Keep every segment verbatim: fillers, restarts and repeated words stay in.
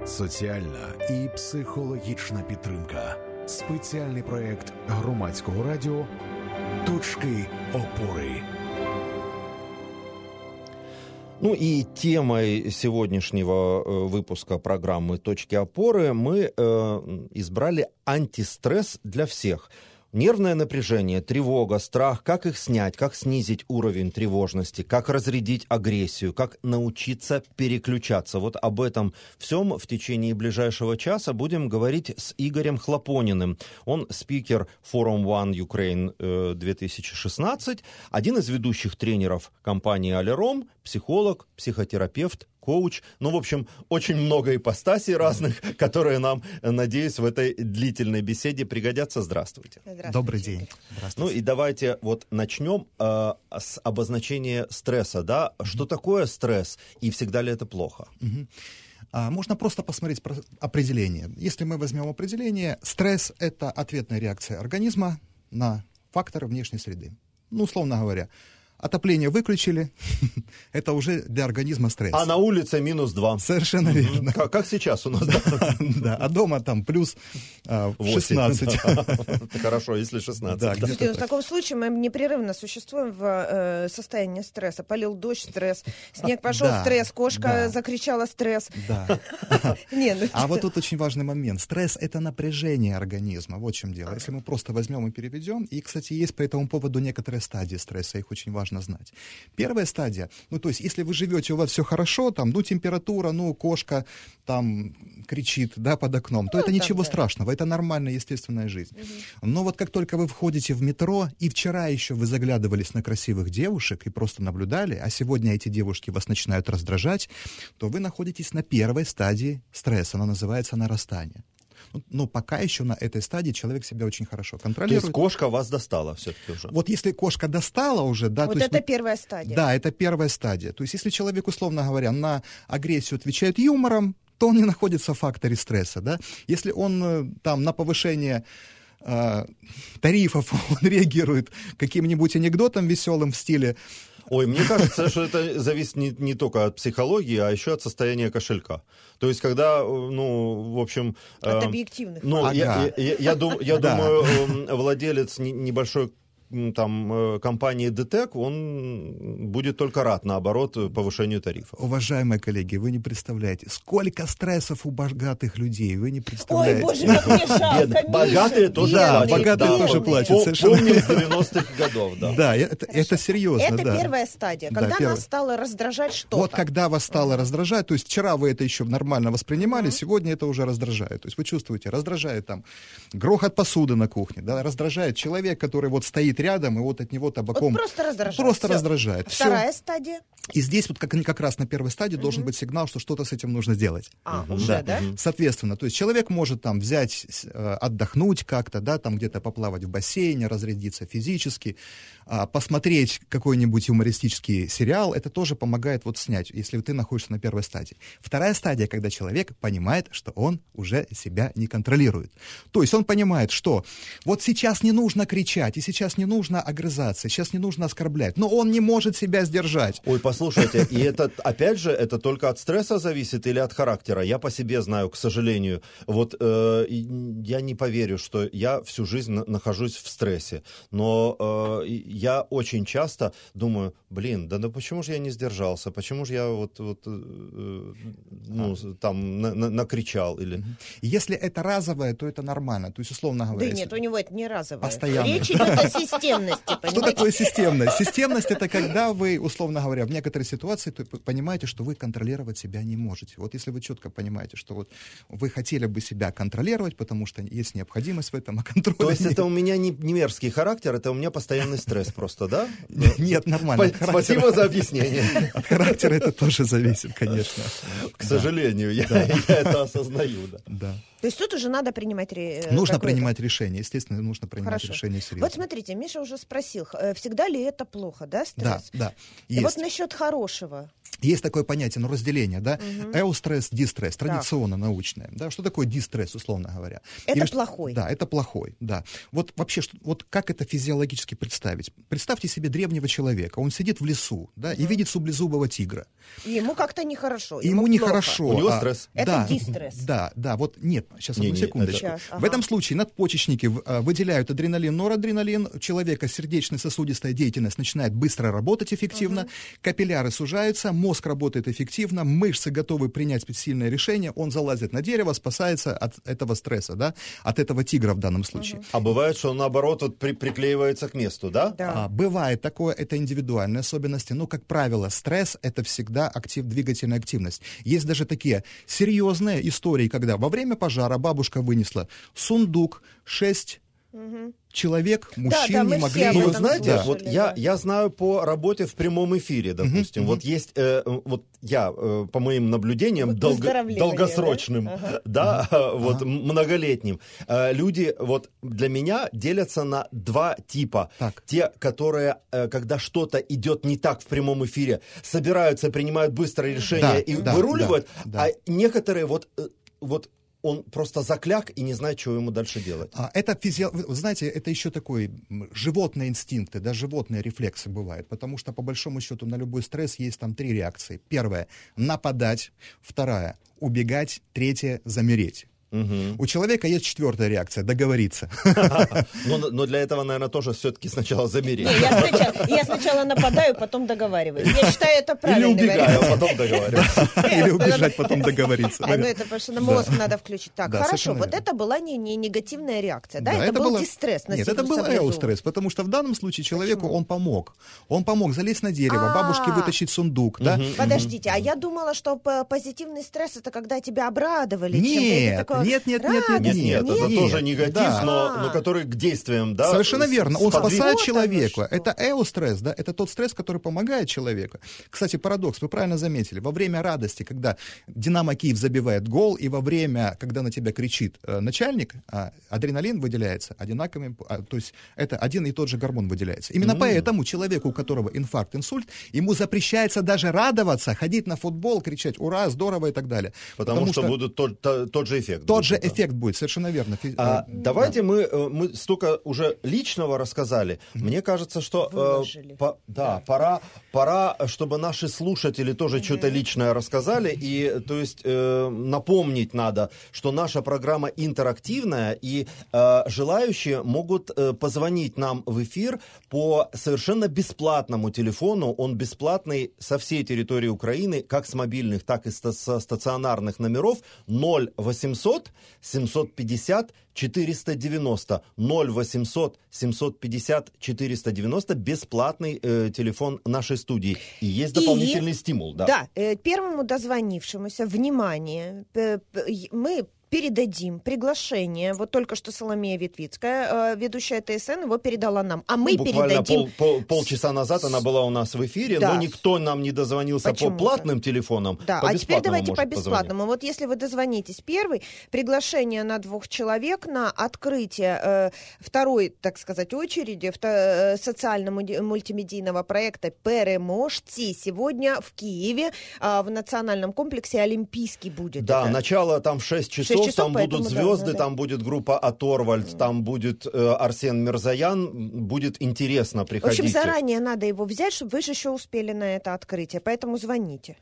соціальна і психологічна підтримка. Спеціальний проєкт громадського радіо «Точки опори». Ну и темой сегодняшнего выпуска программы «Точки опоры» мы э, избрали антистресс для всех. Нервное напряжение, тревога, страх, как их снять, как снизить уровень тревожности, как разрядить агрессию, как научиться переключаться. Вот об этом всем в течение ближайшего часа будем говорить с Игорем Хлопониным. Он спикер Forum One Ukraine две тысячи шестнадцать, один из ведущих тренеров компании Алером, психолог, психотерапевт, коуч. Ну, в общем, очень много ипостасей разных, которые нам, надеюсь, в этой длительной беседе пригодятся. Здравствуйте. Здравствуйте. Добрый день. Ну и давайте вот начнем э, с обозначения стресса, да? Mm-hmm. Что такое стресс и всегда ли это плохо? Mm-hmm. А, можно просто посмотреть определение. Если мы возьмем определение, стресс — это ответная реакция организма на факторы внешней среды. Ну, условно говоря, отопление выключили, это уже для организма стресс. А на улице минус два. Совершенно mm-hmm. верно. Как, как сейчас у нас, да? Да, а дома там плюс а, шестнадцать. Хорошо, если шестнадцать. Да, в таком случае мы непрерывно существуем в э, состоянии стресса. Полил дождь — стресс, снег пошел — да, стресс, кошка да. закричала — стресс. Да. Не, ну... А вот тут очень важный момент. Стресс — это напряжение организма. Вот в чем дело. Если мы просто возьмем и переведем, и, кстати, есть по этому поводу некоторые стадии стресса, их очень важно знать. Первая стадия, ну, то есть, если вы живете, у вас все хорошо, там, ну, температура, ну, кошка там кричит, да, под окном, то ну, это там, ничего да. страшного, это нормальная, естественная жизнь. Угу. Но вот как только вы входите в метро, и вчера еще вы заглядывались на красивых девушек и просто наблюдали, а сегодня эти девушки вас начинают раздражать, то вы находитесь на первой стадии стресса, она называется нарастание. Но пока еще на этой стадии человек себя очень хорошо контролирует. То есть кошка вас достала все-таки уже? Вот если кошка достала уже, да... Вот то это есть, первая стадия. Да, это первая стадия. То есть если человек, условно говоря, на агрессию отвечает юмором, то он не находится в факторе стресса, да. Если он там на повышение э, тарифов он реагирует каким-нибудь анекдотом веселым в стиле... Ой, мне кажется, что это зависит не, не только от психологии, а еще от состояния кошелька. То есть, когда, ну, в общем... От э, объективных. Ну, ага. я, я, я, дум, я думаю, э, владелец небольшой там компании ДТЭК, он будет только рад, наоборот, повышению тарифов. Уважаемые коллеги, вы не представляете, сколько стрессов у богатых людей, вы не представляете. Ой, боже, как мне жалко, Богатые тоже да, плачут. Богатые да, тоже плачут, Пом- совершенно. Помню с девяностых годов, да. Да, это, это серьезно, Это да. первая стадия, когда да, первая. нас стало раздражать что-то. Вот когда вас стало uh-huh. раздражать, то есть вчера вы это еще нормально воспринимали, uh-huh. сегодня это уже раздражает. То есть вы чувствуете, раздражает там грохот посуды на кухне, да, раздражает человек, который вот стоит рядом, и вот от него табаком... Вот просто раздражает. Просто Всё. раздражает. Вторая Всё. стадия. И здесь вот как, как раз на первой стадии uh-huh. должен быть сигнал, что что-то с этим нужно делать. А, uh-huh. уже, да? да? Uh-huh. Соответственно, то есть человек может там взять, э, отдохнуть как-то, да, там где-то поплавать в бассейне, разрядиться физически, э, посмотреть какой-нибудь юмористический сериал, это тоже помогает вот снять, если ты находишься на первой стадии. Вторая стадия, когда человек понимает, что он уже себя не контролирует. То есть он понимает, что вот сейчас не нужно кричать, и сейчас не нужно огрызаться, сейчас не нужно оскорблять, но он не может себя сдержать. Ой, послушайте, и это, опять же, это только от стресса зависит или от характера? Я по себе знаю, к сожалению, вот э, я не поверю, что я всю жизнь на- нахожусь в стрессе, но э, я очень часто думаю, блин, да, да почему же я не сдержался, почему же я вот, вот э, ну, там на- на- накричал или... Если это разовое, то это нормально, то есть, условно говоря... Да нет, у него это не разовое. Постоянно. Речь идет о системности, понимаете? Что такое системность? Системность — это когда вы, условно говоря, в некоторой ситуации то понимаете, что вы контролировать себя не можете. Вот если вы четко понимаете, что вот вы хотели бы себя контролировать, потому что есть необходимость в этом, а контроль... То есть это у меня не, не мерзкий характер, это у меня постоянный стресс просто, да? Нет, нормально. Спасибо за объяснение. От характера это тоже зависит, конечно. К сожалению, я это осознаю, да. Да. То есть тут уже надо принимать решение. Нужно принимать решение, естественно, нужно принимать Хорошо. решение серьезно. Вот смотрите, Миша уже спросил, всегда ли это плохо, да, стресс? Да, да. И есть. вот насчет хорошего. Есть такое понятие, ну, разделение, да, угу. эустресс, дистресс, традиционно так. научное, да, что такое дистресс, условно говоря? Это Или, плохой. Да, это плохой, да. Вот вообще, что, вот как это физиологически представить? Представьте себе древнего человека, он сидит в лесу, да, угу. и видит саблезубого тигра. И ему как-то нехорошо. Ему, ему нехорошо. У него а, стресс. Это да, дистресс. Да, да, вот нет, сейчас не, одну не, секундочку. Это... Сейчас, ага. В этом случае надпочечники выделяют адреналин, норадреналин, у человека сердечно-сосудистая деятельность начинает быстро работать эффективно, угу. капилляры сужаются, мозг работает эффективно, мышцы готовы принять сильное решение, он залазит на дерево, спасается от этого стресса, да, от этого тигра в данном случае. Угу. А бывает, что наоборот вот при, приклеивается к месту, да? Да. А, бывает такое, это индивидуальные особенности, но, как правило, стресс — это всегда актив, двигательная активность. Есть даже такие серьезные истории, когда во время пожара бабушка вынесла сундук, шесть угу. человек, мужчин, да, да, не могли... Ну, вы знаете, слушали, вот да. я, я знаю по работе в прямом эфире, допустим, uh-huh, вот uh-huh. есть, э, вот я, э, по моим наблюдениям, вот долго, долгосрочным, да, ага. да uh-huh. вот uh-huh. многолетним, э, люди вот для меня делятся на два типа. Так. Те, которые, э, когда что-то идет не так в прямом эфире, собираются, принимают быстрое решение да, и да, выруливают, да, да. а некоторые вот... Э, вот он просто закляк и не знает, что ему дальше делать. А, это физи... Вы знаете, это еще такой животные инстинкты, да, животные рефлексы бывают, потому что, по большому счету, на любой стресс есть там три реакции. Первая — нападать. Вторая — убегать. Третья — замереть. Угу. У человека есть четвертая реакция — договориться. но, но для этого, наверное, тоже все-таки сначала замереть. Не, я, сначала, я сначала нападаю, потом договариваюсь. Я считаю, это правильно. Или убегаю, а потом договариваюсь. Или убежать, потом договориться. Ну, это потому что на мозг надо включить. Так, хорошо, вот это была не негативная реакция, да? Это был дистресс. Нет, это был эустресс, потому что в данном случае человеку он помог. Он помог залезть на дерево, бабушке вытащить сундук, да? Подождите, а я думала, что позитивный стресс — это когда тебя обрадовали. Нет, нет, нет, нет, нет, нет, нет, это нет, тоже негатив, да. но, но который к действиям, да. Совершенно верно. Он спасает вот человека. Это эустресс, да, это тот стресс, который помогает человеку. Кстати, парадокс, вы правильно заметили. Во время радости, когда Динамо Киев забивает гол, и во время, когда на тебя кричит э, начальник, э, адреналин выделяется одинаковым, э, то есть это один и тот же гормон выделяется. Именно mm. поэтому человеку, у которого инфаркт, инсульт, ему запрещается даже радоваться, ходить на футбол, кричать «Ура, здорово» и так далее. Потому, Потому что, что будет тот, тот, тот же эффект. Тот будет, же да. эффект будет, совершенно верно. А, да. Давайте мы, мы столько уже личного рассказали. Mm-hmm. Мне кажется, что э, по, да, да. Пора, пора, чтобы наши слушатели тоже mm-hmm. что-то личное рассказали. И, то есть, э, напомнить надо, что наша программа интерактивная, и э, желающие могут э, позвонить нам в эфир по совершенно бесплатному телефону. Он бесплатный со всей территории Украины, как с мобильных, так и со стационарных номеров. ноль восемьсот семьсот пятьдесят четыреста девяносто. ноль восемьсот семьсот пятьдесят четыреста девяносто. Бесплатный э, телефон нашей студии. И есть дополнительный и, стимул. Да, да э, первому дозвонившемуся, внимание, э, мы передадим приглашение. Вот только что Соломея Ветвицкая, ведущая ТСН, его передала нам. А мы Буквально передадим... Пол, пол, полчаса назад она была у нас в эфире, да. но никто нам не дозвонился Почему-то. по платным телефонам. Да, по а теперь давайте по бесплатному. Вот если вы дозвонитесь первый, приглашение на двух человек на открытие э, второй, так сказать, очереди вто, социально-мультимедийного проекта «Переможці» сегодня в Киеве, э, в национальном комплексе «Олимпийский» будет. Да, это. начало там в шесть часов. Часов, там будут звезды, да, да. там будет группа Оторвальд, mm. там будет э, Арсен Мирзоян, будет интересно, приходите. В общем, заранее надо его взять, чтобы вы же еще успели на это открытие, поэтому звоните.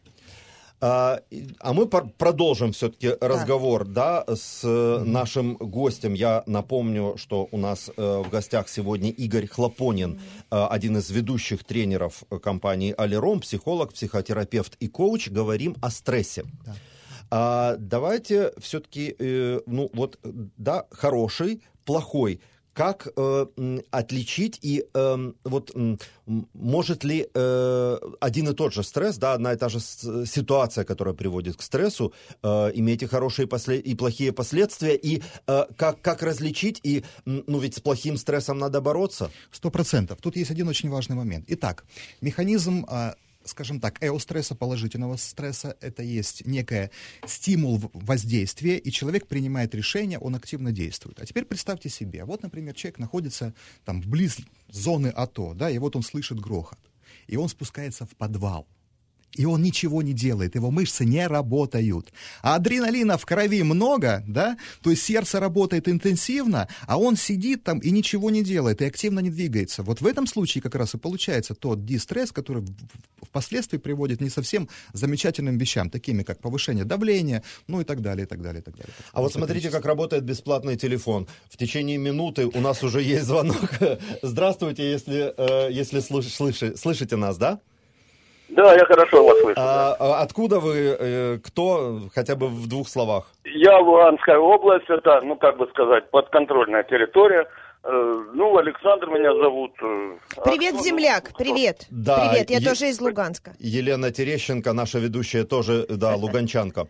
А, а мы пор- продолжим все-таки да. разговор, да, с mm-hmm. нашим гостем. Я напомню, что у нас э, в гостях сегодня Игорь Хлопонин, mm-hmm. э, один из ведущих тренеров компании «Алером», психолог, психотерапевт и коуч. Говорим о стрессе. Да. А, давайте все-таки, э, ну вот, да, хороший, плохой. Как э, отличить и э, вот э, может ли э, один и тот же стресс, да, одна и та же ситуация, которая приводит к стрессу, э, иметь и хорошие послед... и плохие последствия, и э, как, как различить, и, ну ведь с плохим стрессом надо бороться? Сто процентов. Тут есть один очень важный момент. Итак, механизм... Э, скажем так, эостресса, положительного стресса, это есть некий стимул воздействия, и человек принимает решение, он активно действует. А теперь представьте себе, вот, например, человек находится там вблизи зоны АТО, да, и вот он слышит грохот, и он спускается в подвал. И он ничего не делает, его мышцы не работают. А адреналина в крови много, да, то есть сердце работает интенсивно, а он сидит там и ничего не делает, и активно не двигается. Вот в этом случае как раз и получается тот дистресс, который впоследствии приводит не совсем замечательным вещам, такими как повышение давления, ну и так далее, и так далее, и так далее. А вот смотрите, как работает бесплатный телефон. В течение минуты у нас уже есть звонок. Здравствуйте, если, если слышите, слышите нас, да? Да, я хорошо вас слышу. А, да. Откуда вы, э, кто, хотя бы в двух словах? Я Луганская область, это, ну, как бы сказать, подконтрольная территория. Э, ну, Александр меня зовут. Э, привет, а, земляк, ну, привет. Да, привет, я е- тоже из Луганска. Елена Терещенко, наша ведущая, тоже, да, луганчанка.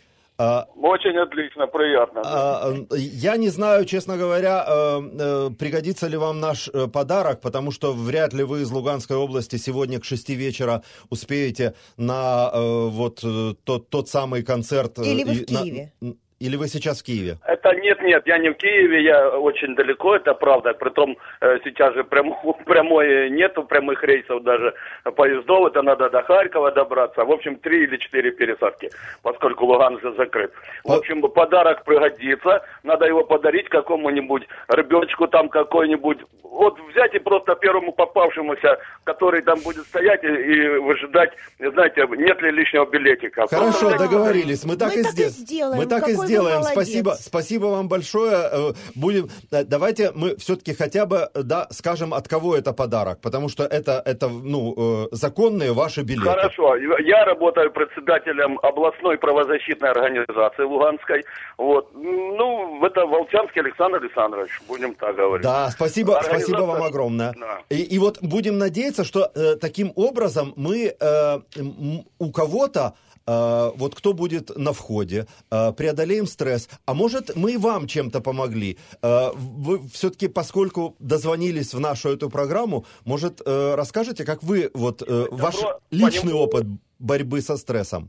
Очень отлично, приятно. А, я не знаю, честно говоря, пригодится ли вам наш подарок, потому что вряд ли вы из Луганской области сегодня к шести вечера успеете на вот тот, тот самый концерт. Или вы в Киеве. На, или вы сейчас в Киеве? Это нет, нет, я не в Киеве, я очень далеко, это правда. Притом сейчас же прям, прямой нету прямых рейсов даже поездов, это надо до Харькова добраться. В общем, три или четыре пересадки, поскольку Луганск же закрыт. В общем, подарок пригодится, надо его подарить какому-нибудь ребеночку там какой-нибудь. Вот взять и просто первому попавшемуся, который там будет стоять и, и выжидать, знаете, нет ли лишнего билетика. Хорошо, просто договорились, мы так, мы и, так сдел... и сделаем. Мы так Какой и сделаем. Молодец. Спасибо, спасибо вам большое. Будем, давайте мы все-таки хотя бы, да, скажем, от кого это подарок, потому что это, это, ну, законные ваши билеты. Хорошо, я работаю председателем областной правозащитной организации Луганской. Вот, ну, это Волчанский Александр Александрович, будем так говорить. Да, спасибо, Организация... спасибо вам огромное. Да. И, и вот будем надеяться, что э, таким образом мы э, у кого-то вот кто будет на входе, преодолеем стресс. А может, мы и вам чем-то помогли. Вы все-таки, поскольку дозвонились в нашу эту программу, может, расскажете, как вы, вот, ваш Добро, личный поним... опыт борьбы со стрессом?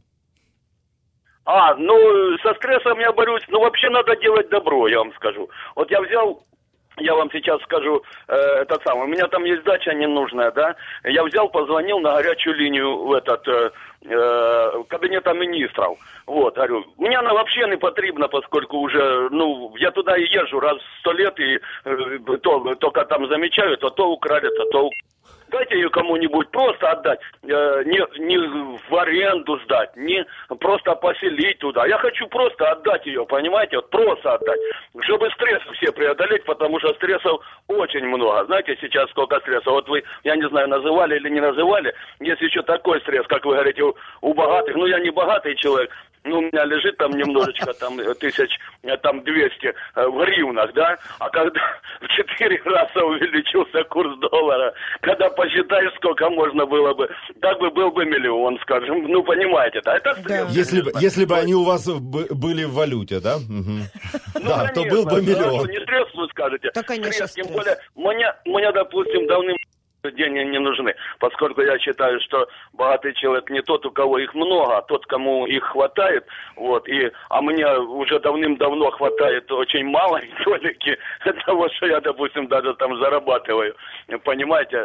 А, ну, со стрессом я борюсь, ну, вообще надо делать добро, я вам скажу. Вот я взял... Я вам сейчас скажу, э, этот самый, у меня там есть дача ненужная, да, я взял, позвонил на горячую линию в этот, э, э, кабинета министров, вот, говорю, мне она вообще не потрібна, поскольку уже, ну, я туда и езжу раз в сто лет, и э, то, только там замечаю, то то украли, то то украли. Дайте ее кому-нибудь просто отдать, э, не, не в аренду сдать, не просто поселить туда. Я хочу просто отдать ее, понимаете, вот просто отдать, чтобы стресс все преодолеть, потому что стрессов очень много. Знаете, сейчас сколько стресса? Вот вы, я не знаю, называли или не называли, есть еще такой стресс, как вы говорите, у, у богатых. Ну, я не богатый человек, ну, у меня лежит там немножечко, там, тысяч, там, двести в гривнах, да, а когда в четыре раза увеличился курс доллара, когда посчитаешь, сколько можно было бы, так бы был бы миллион, скажем, ну, понимаете, да, это стресс. Если бы, если бы они у вас были в валюте, да? Ну, да, то был бы миллион. Не стресс, вы скажете. Да, конечно, стресс. Тем более, мне, мне, допустим, давным деньги не нужны, поскольку я считаю, что богатый человек не тот, у кого их много, а тот, кому их хватает, вот, и, а мне уже давным-давно хватает очень малой толики того, что я, допустим, даже там зарабатываю, понимаете,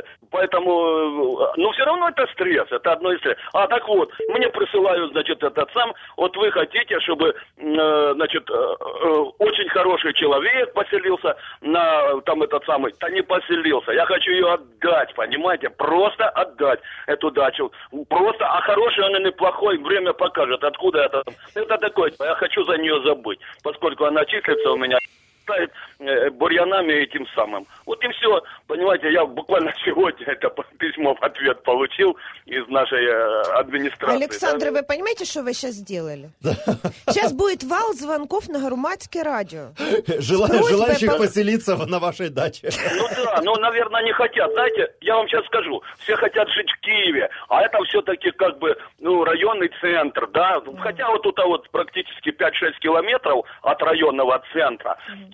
поэтому, ну, все равно это стресс, это одно из стресс. А, так вот, мне присылают, значит, этот сам, вот вы хотите, чтобы, э, значит, э, э, очень хороший человек поселился на, там, этот самый, да не поселился, я хочу ее отдать, понимаете, просто отдать эту дачу. Просто, а хороший он или плохой, время покажет, откуда это. Это такое, я хочу за нее забыть, поскольку она числится у меня, ставит э, бурьянами этим самым. Вот и все, понимаете, я буквально сегодня это письмо в ответ получил из нашей э, администрации. Александр, да? вы понимаете, что вы сейчас сделали? Сейчас будет вал звонков на Громадское радио. Желающих поселиться на вашей даче. Ну да, ну, наверное, не хотят. Знаете, я вам сейчас скажу, все хотят жить в Киеве, а это все-таки как бы, ну, районный центр, да, хотя вот тут вот практически пять-шесть километров от районного центра.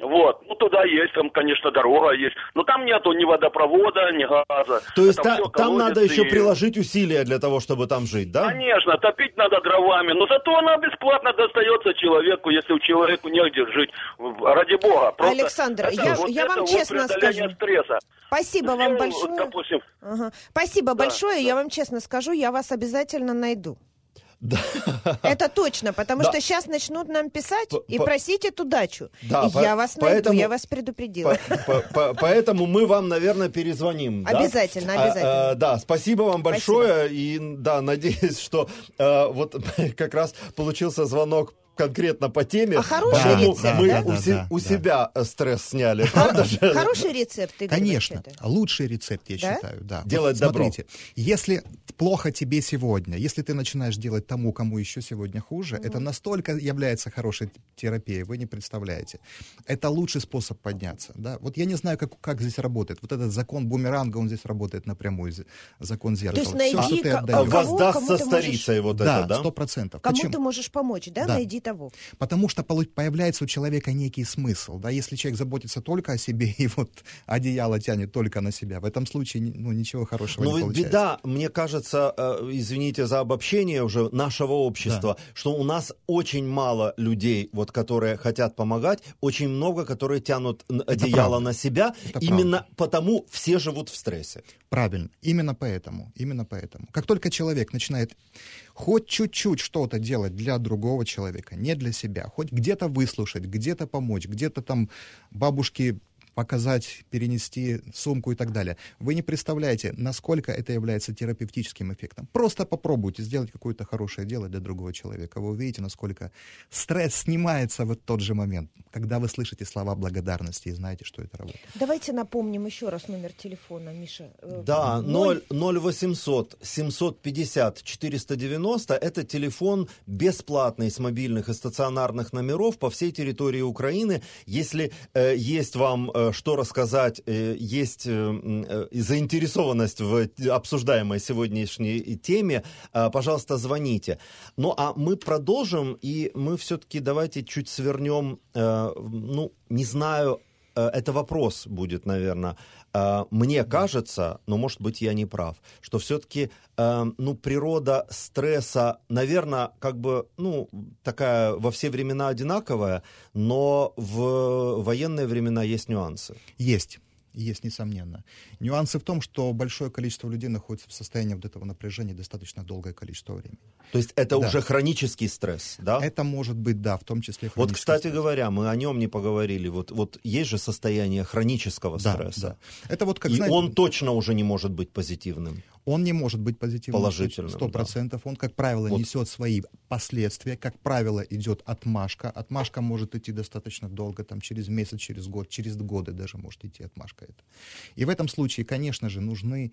Вот, ну туда есть, там, конечно, дорога есть, но там нету ни водопровода, ни газа. То есть та, все там надо еще и... приложить усилия для того, чтобы там жить, да? Конечно, топить надо дровами, но зато она бесплатно достается человеку, если у человека негде жить, ради бога. Просто Александр, это, я, вот я вам вот честно скажу. Стресса. Спасибо Сделал, вам большое. Допустим, ага. Спасибо да, большое, да. я вам честно скажу, я вас обязательно найду. Да. Это точно, потому да. что сейчас начнут нам писать по, и по... просить эту дачу. Да, я по... вас поэтому... найду, я вас предупредила. По, по, по, поэтому мы вам, наверное, перезвоним. Обязательно, да? обязательно. А, а, да, спасибо вам большое. Спасибо. И да, надеюсь, что а, вот как раз получился звонок конкретно по теме. А хороший по-моему, рецепт, мы да? у, Да, се- да, у да. себя стресс сняли, правда же? Хороший рецепт, Игорь Конечно, вообще-то. лучший рецепт, я Да? считаю, да. Делать вот, добро. смотрите, если плохо тебе сегодня, если ты начинаешь делать тому, кому еще сегодня хуже, Мгм. это настолько является хорошей терапией, вы не представляете. Это лучший способ подняться, да. Вот я не знаю, как, как здесь работает. Вот этот закон бумеранга, он здесь работает напрямую, з- закон зеркала. есть найди Всё, что ты ко- отдаешь. кого- Воздастся кому ты можешь- старицей вот Да, это, да? сто процентов. Кому Почему? ты можешь помочь, да? Да. Найди того. Потому что полу- появляется у человека некий смысл. Да? Если человек заботится только о себе и вот одеяло тянет только на себя, в этом случае ни- ну, ничего хорошего Но не ведь получается. беда, мне кажется, э, извините за обобщение уже нашего общества, что у нас очень мало людей, вот, которые хотят помогать, очень много, которые тянут н- одеяло правда. на себя. Это Именно правда. потому все живут в стрессе. Правильно. Именно поэтому. Именно поэтому. Как только человек начинает хоть чуть-чуть что-то делать для другого человека, не для себя, хоть где-то выслушать, где-то помочь, где-то там бабушке показать, перенести сумку и так далее. Вы не представляете, насколько это является терапевтическим эффектом. Просто попробуйте сделать какое-то хорошее дело для другого человека. Вы увидите, насколько стресс снимается в тот же момент, когда вы слышите слова благодарности и знаете, что это работает. Давайте напомним еще раз номер телефона, Миша. Э, Да, ноль- ноль восемьсот семьсот пятьдесят четыреста девяносто это телефон бесплатный с мобильных и стационарных номеров по всей территории Украины. Если э, есть вам э, что рассказать, э, есть э, э, заинтересованность в обсуждаемой сегодняшней теме, э, пожалуйста, звоните. Ну, а мы продолжим, и мы все-таки давайте чуть свернем, э, ну, не знаю, э, это вопрос будет, наверное. Э, мне кажется, но, может быть, я не прав, что все-таки э, ну, природа стресса, наверное, как бы, ну, такая во все времена одинаковая, но в военные времена есть нюансы. Есть. Есть, несомненно. Нюансы в том, что большое количество людей находится в состоянии вот этого напряжения достаточно долгое количество времени. То есть это Да. уже хронический стресс, да? Это может быть, да, в том числе Вот, хронический кстати стресс. говоря, мы о нем не поговорили. Вот, вот есть же состояние хронического Да, стресса. да. Это вот как, И знаете, он точно уже не может быть позитивным. он не может быть позитивным. Положительным, Сто процентов. Он, как правило, Вот. несет свои последствия. Как правило, идет отмашка. Отмашка может идти достаточно долго, там, через месяц, через год, через годы даже может идти отмашка эта. И в этом случае, конечно же, нужны,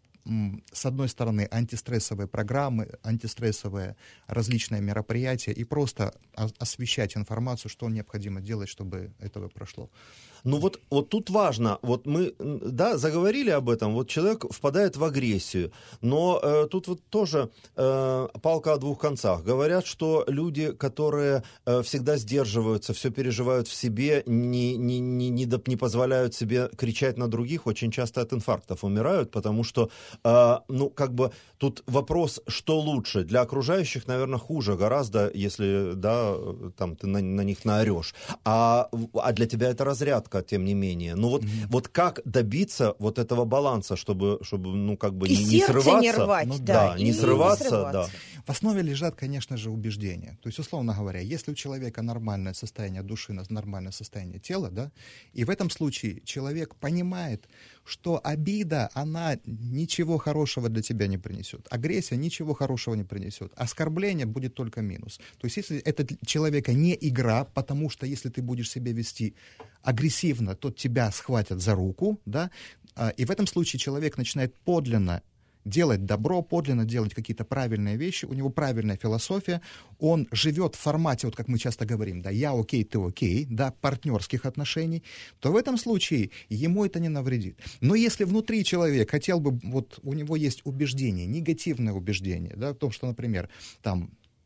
м, с одной стороны, антистрессовые программы, антистрессовые различные мероприятия и просто о- освещать информацию, что необходимо делать, чтобы этого прошло. Ну вот, вот тут важно, вот мы, м, да, заговорили об этом, вот человек впадает в агрессию, но э, тут вот тоже э, палка о двух концах. Говорят, что люди, которые э, всегда сдерживаются, все переживают в себе, не, не, не, не, доп- не позволяют себе кричать на других, очень часто от инфарктов умирают, потому что, э, ну, как бы тут вопрос, что лучше. Для окружающих, наверное, хуже гораздо, если, да, там, ты на, на них наорешь. А, а для тебя это разрядка, тем не менее. Ну вот, Мгм. вот как добиться вот этого баланса, чтобы, чтобы ну, как бы И не, не сердце срываться? не рвать, Ну да. да, и не срываться, да. В основе лежат, конечно же, убеждения. То есть, условно говоря, если у человека нормальное состояние души, нормальное состояние тела, да, и в этом случае человек понимает, что обида, она ничего хорошего для тебя не принесет. Агрессия ничего хорошего не принесет. Оскорбление будет только минус. То есть, если это для человека не игра, потому что если ты будешь себя вести агрессивно, то тебя схватят за руку, да, а, и в этом случае человек начинает подлинно делать добро, подлинно делать какие-то правильные вещи, у него правильная философия, он живет в формате, вот как мы часто говорим, да, я окей, ты окей, да, партнерских отношений, то в этом случае ему это не навредит. Но если внутри человек хотел бы, вот у него есть убеждение, негативное убеждение, да, в том, что, например, там,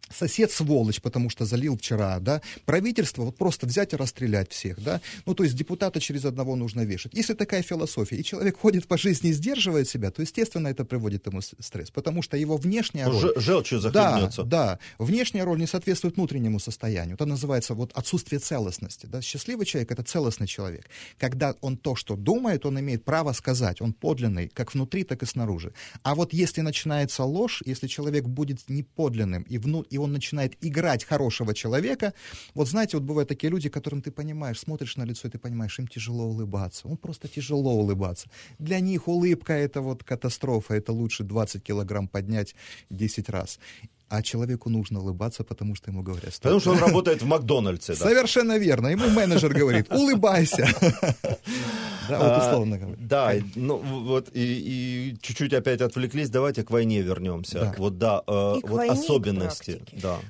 сосед сволочь, потому что залил вчера, да, правительство вот просто взять и расстрелять всех, да, ну, то есть депутата через одного нужно вешать. Если такая философия, и человек ходит по жизни и сдерживает себя, то, естественно, это приводит ему стресс, потому что его внешняя роль... Ж- желчью захлебнется. Да, да, внешняя роль не соответствует внутреннему состоянию. Это называется вот отсутствие целостности, да, счастливый человек — это целостный человек. Когда он то, что думает, он имеет право сказать, он подлинный, как внутри, так и снаружи. А вот если начинается ложь, если человек будет неподлинным, и, вну, и он начинает играть хорошего человека, вот знаете, вот бывают такие люди, которым ты понимаешь, смотришь на лицо, и ты понимаешь, им тяжело улыбаться, он просто тяжело улыбаться. Для них улыбка — это вот катастрофа, это лучше двадцать килограмм поднять десять раз. А человеку нужно улыбаться, потому что ему говорят... Стоп. Потому что он работает в Макдональдсе. Да? Совершенно верно. Ему менеджер говорит: улыбайся. Да, вот условно говоря. Да, ну вот и чуть-чуть опять отвлеклись, давайте к войне вернемся. Вот да, вот особенности.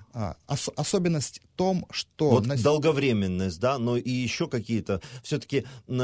Особенность в том, что... Вот долговременность, да, но и еще какие-то... Все-таки,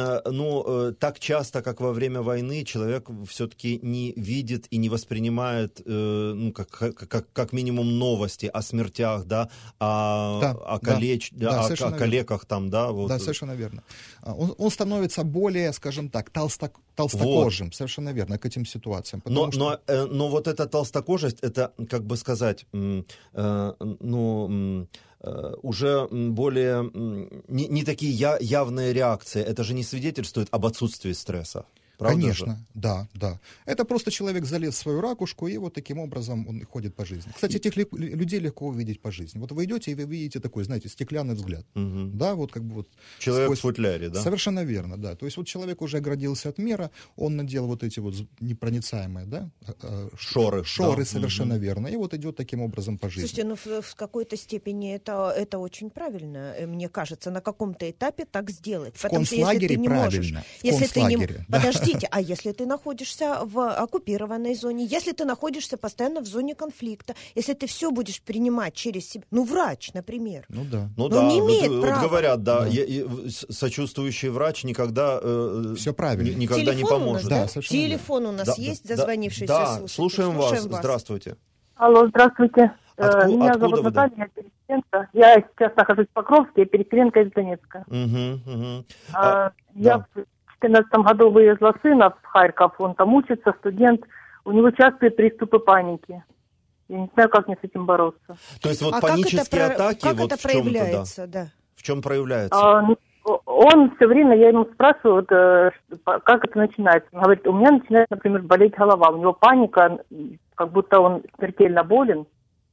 ну, так часто, как во время войны, человек все-таки не видит и не воспринимает, ну, как, как, как минимум новости о смертях, да, о, да, о, колеч... да, да, о, о коллегах там, да. Вот. Да, совершенно верно. Он, он становится более, скажем так, толсто, толстокожим, вот. Совершенно верно, к этим ситуациям. Но, что... но, э, но вот эта толстокожесть, это, как бы сказать, э, э, ну... уже более не, не такие я, явные реакции. Это же не свидетельствует об отсутствии стресса. Правда Конечно, же? да, да. Это просто человек залез в свою ракушку, и вот таким образом он ходит по жизни. Кстати, этих ли, людей легко увидеть по жизни. Вот вы идете, и вы видите такой, знаете, стеклянный взгляд. Угу. Да, вот как бы вот... Человек сквозь... в футляре, да? Совершенно верно, да. То есть вот человек уже оградился от мира, он надел вот эти вот непроницаемые, да? Шоры. Шоры, да. совершенно угу. верно. И вот идет таким образом по жизни. Слушайте, ну в, в какой-то степени это, это очень правильно, мне кажется, на каком-то этапе так сделать. В концлагере правильно. В если ты не... да. Подождите, а если ты находишься в оккупированной зоне, если ты находишься постоянно в зоне конфликта, если ты все будешь принимать через себя, ну, врач, например. Ну да. Ну, Но да, он не имеет вот, права. Вот говорят, да, да. Я, я, сочувствующий врач никогда, э, все правильно. никогда Телефон не поможет. У нас, да, да? Телефон у нас да, есть, да, дозвонившийся да, слушатель. слушаем, Слушаем вас. вас. Здравствуйте. Алло, здравствуйте. Отку, Меня откуда зовут вы, Наталья, я Перекренко. Я сейчас нахожусь в Покровске, Перекренко из Донецка. Угу, угу. А, а, я да. в две тысячи четырнадцатом году вывезла сына в Харьков, он там учится, студент. У него частые приступы паники. Я не знаю, как мне с этим бороться. То есть вот а панические как это, атаки как вот это в чем-то, проявляется, да. да. В чем проявляется? А, он все время, я ему спрашиваю, вот, как это начинается. Он говорит, у меня начинает, например, болеть голова. У него паника, как будто он смертельно болен.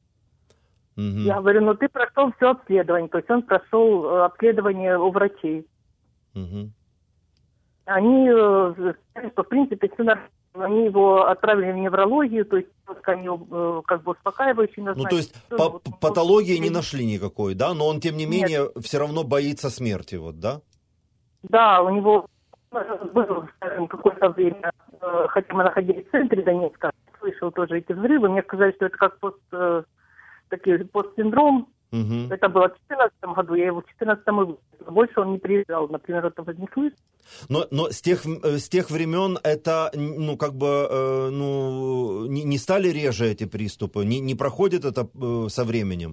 Угу. Я говорю, ну ты прошел все обследование. То есть он прошел обследование у врачей. Угу. Они, что в принципе, все нормально. Они его отправили в неврологию, то есть они как бы успокаивающие назначили. Ну, то есть все, по- вот, патологии вот, не нашли никакой, да? Но он, тем не менее, Нет. все равно боится смерти, вот, да? Да, у него было, скажем, какое-то время, хотя мы находились в центре Донецка, слышал тоже эти взрывы, мне сказали, что это как пост, такой постсиндром. Угу. Это было в две тысячи четырнадцатом году, я его в две тысячи четырнадцатом выпустила. Больше он не приезжал, например, этого не слышал. Но, но с тех, с тех времен это, ну, как бы, э, ну, не, не стали реже эти приступы? Не, не проходит это э, со временем?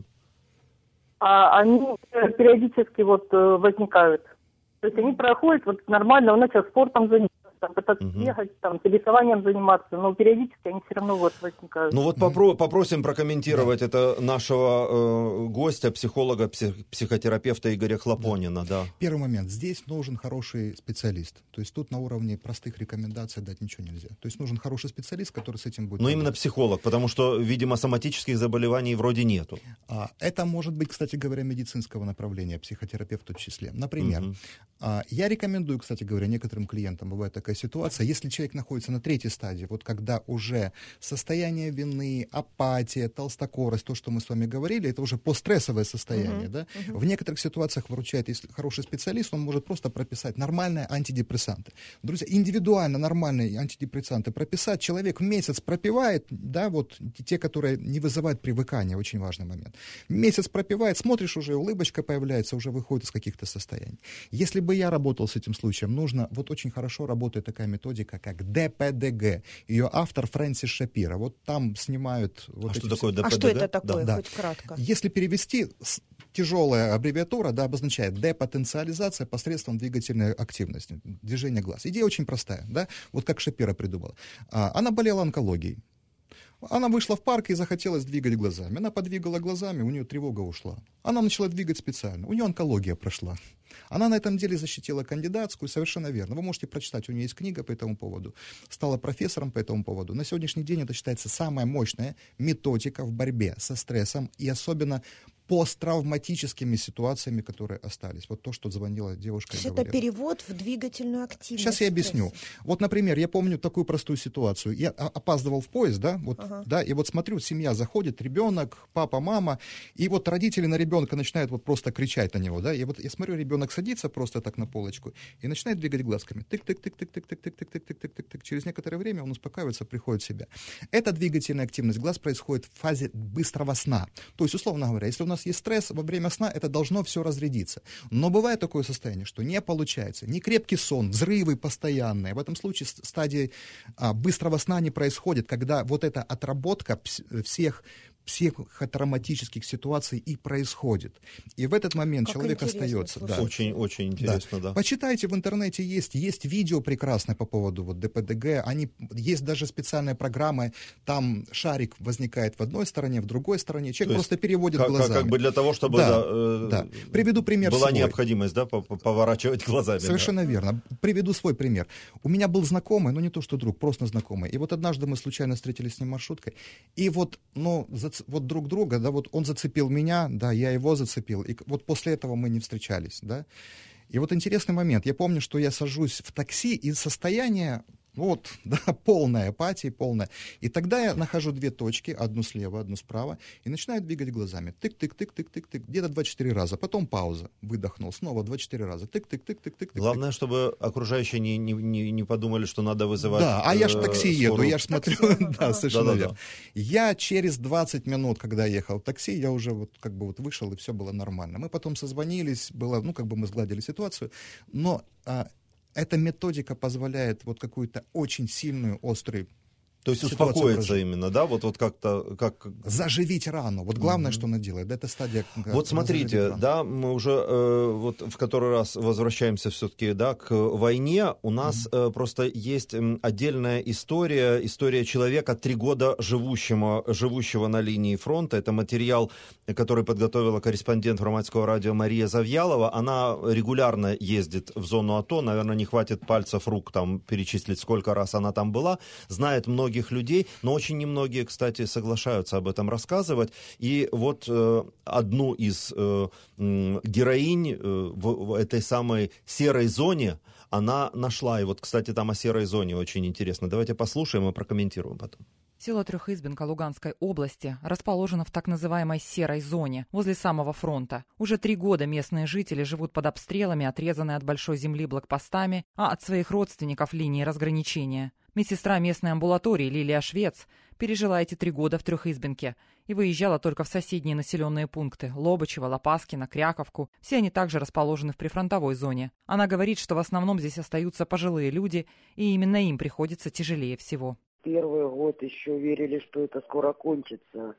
А они периодически вот возникают. То есть они проходят вот нормально, он начал спортом заниматься, там, пытаться Угу. бегать, там, рисованием заниматься, но периодически они все равно вот возникают. Ну вот попро- попросим прокомментировать да. это нашего э, гостя, психолога, псих- психотерапевта Игоря Хлопонина. Да. Первый момент. Здесь нужен хороший специалист. То есть тут на уровне простых рекомендаций дать ничего нельзя. То есть нужен хороший специалист, который с этим будет... Но работать. именно психолог, потому что, видимо, соматических заболеваний вроде нету. А, это может быть, кстати говоря, медицинского направления, психотерапевт в том числе. Например, Угу. а, я рекомендую, кстати говоря, некоторым клиентам, бывает такая ситуация, если человек находится на третьей стадии, вот когда уже состояние вины, апатия, толстокорость, то, что мы с вами говорили, это уже постстрессовое состояние, Uh-huh, да? uh-huh. В некоторых ситуациях выручает, если хороший специалист, он может просто прописать нормальные антидепрессанты. Друзья, индивидуально нормальные антидепрессанты прописать, человек в месяц пропивает, да, вот те, которые не вызывают привыкания, очень важный момент. Месяц пропивает, смотришь, уже улыбочка появляется, уже выходит из каких-то состояний. Если бы я работал с этим случаем, нужно вот очень хорошо работать работает такая методика, как дэ пэ дэ гэ. Ее автор Фрэнсис Шапиро. Вот там снимают... Вот а эти что такое дэ пэ дэ гэ? А что это такое, да, хоть кратко? Если перевести, тяжелая аббревиатура, да, обозначает депотенциализация посредством двигательной активности, движения глаз. Идея очень простая, да, вот как Шапиро придумала. Она болела онкологией. Она вышла в парк и захотелось двигать глазами. Она подвигала глазами, у нее тревога ушла. Она начала двигать специально, у нее онкология прошла. Она на этом деле защитила кандидатскую, совершенно верно. Вы можете прочитать, у нее есть книга по этому поводу. Стала профессором по этому поводу. На сегодняшний день это считается самая мощная методика в борьбе со стрессом и особенно посттравматическими ситуациями, которые остались. Вот то, что звонила девушка. То есть и это говорила. Перевод в двигательную активность. Сейчас я объясню. стресса. Вот, например, я помню такую простую ситуацию. Я опаздывал в поезд, да, вот, Ага. да, и вот смотрю, семья заходит, ребенок, папа, мама, и вот родители на ребенка начинают вот просто кричать на него, да, и вот я смотрю, ребенок садится просто так на полочку и начинает двигать глазками. Тык-тык-тык-тык-тык-тык-тык-тык-тык-тык-тык-тык. Через некоторое время он успокаивается, приходит в себя. Эта двигательная активность глаз происходит в фазе быстрого сна. То есть, условно говоря, если у нас есть стресс, во время сна это должно все разрядиться. Но бывает такое состояние, что не получается. Не крепкий сон, взрывы постоянные. В этом случае стадии а, быстрого сна не происходит, когда вот эта отработка пс- всех психотравматических ситуаций и происходит. И в этот момент Как человек остается. Да. Очень, очень интересно, да. да. Почитайте, в интернете есть, есть видео прекрасное по поводу вот дэ пэ дэ гэ. Они, есть даже специальная программа, там шарик возникает в одной стороне, в другой стороне. Человек просто переводит как, глазами. Как бы для того, чтобы да, да, э, да. Приведу пример была свой. необходимость, да, поворачивать глазами. Совершенно да. верно. Приведу свой пример. У меня был знакомый, ну не то что друг, просто знакомый. И вот однажды мы случайно встретились с ним маршруткой. И вот, ну, вот друг друга, да, вот он зацепил меня, да, я его зацепил, и вот после этого мы не встречались, да. И вот интересный момент, я помню, что я сажусь в такси, и состояние, вот, да, полная апатия, полная. И тогда я нахожу две точки, одну слева, одну справа, и начинаю двигать глазами. Тык-тык-тык-тык-тык-тык, где-то два-четыре раза, потом пауза, выдохнул, снова два-четыре раза, тык-тык-тык-тык-тык. Главное, чтобы окружающие не, не, не, не подумали, что надо вызывать. Да, а я ж в такси э, еду, я ж смотрю, да, совершенно Да-да-да. верно. Я через двадцать минут, когда ехал в такси, я уже вот как бы вот вышел, и все было нормально. Мы потом созвонились, было, ну, как бы мы сгладили ситуацию, но а, эта методика позволяет вот какую-то очень сильную, острую То есть ситуацию успокоиться прожить. именно, да, вот, вот как-то... Как... Заживить рану. Вот главное, mm-hmm. что она делает. Это стадия... Вот смотрите, да, мы уже э, вот в который раз возвращаемся все-таки, да, к войне. У нас mm-hmm. э, просто есть отдельная история, история человека, три года живущего, живущего на линии фронта. Это материал, который подготовила корреспондент Громадского радио Мария Завьялова. Она регулярно ездит в зону АТО, наверное, не хватит пальцев рук там перечислить, сколько раз она там была. Знает многих людей, но очень немногие, кстати, соглашаются об этом рассказывать. И вот э, одну из э, героинь э, в, в этой самой серой зоне она нашла. И вот, кстати, там о серой зоне очень интересно. Давайте послушаем и прокомментируем потом. Село Трехизбенка Луганской области расположено в так называемой серой зоне, возле самого фронта. Уже три года местные жители живут под обстрелами, отрезанные от большой земли блокпостами, а от своих родственников линии разграничения. Медсестра местной амбулатории Лилия Швец пережила эти три года в Трехизбенке и выезжала только в соседние населенные пункты – Лобачево, Лопаскино, Кряковку. Все они также расположены в прифронтовой зоне. Она говорит, что в основном здесь остаются пожилые люди, и именно им приходится тяжелее всего. Первый год еще верили, что это скоро кончится,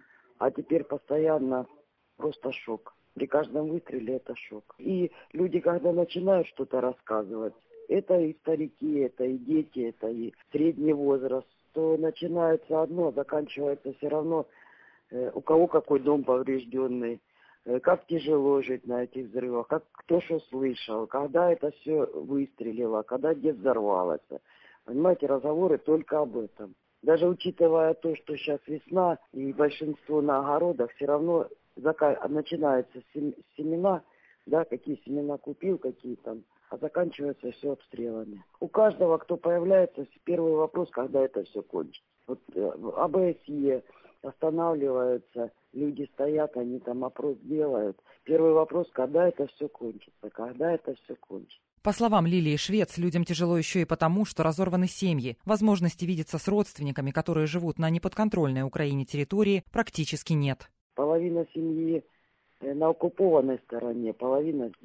а теперь постоянно просто шок. При каждом выстреле это шок. И люди, когда начинают что-то рассказывать, это и старики, это и дети, это и средний возраст, то начинается одно, заканчивается все равно, э, у кого какой дом поврежденный, э, как тяжело жить на этих взрывах, как кто что слышал, когда это все выстрелило, когда где взорвалось. Понимаете, разговоры только об этом. Даже учитывая то, что сейчас весна и большинство на огородах, все равно зака... начинаются семена, да, какие семена купил, какие там, а заканчивается все обстрелами. У каждого, кто появляется, первый вопрос, когда это все кончится. Вот а бэ эс е останавливаются, люди стоят, они там опрос делают. Первый вопрос, когда это все кончится, когда это все кончится. По словам Лилии Швец, людям тяжело еще и потому, что разорваны семьи. Возможности видеться с родственниками, которые живут на неподконтрольной Украине территории, практически нет. Половина семьи на оккупованной стороне, половина здесь.